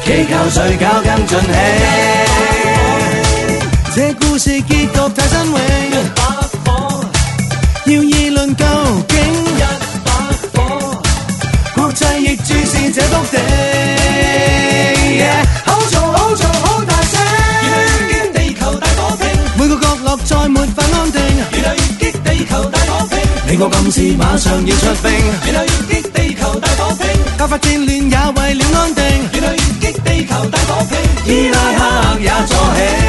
祈求誰搞更盡興。這故事結局太新穎，一把火要議論究竟，一把火國際亦注視這篤定。好嘈好嘈好大聲，越來越激地球大火拼，每個角落再沒法安定，越來越激地球大火拼，你我今次馬上要出兵，越來越激地球大火拼，爆發戰亂也為了安定，越來越激地球大火拼，伊拉克也助興。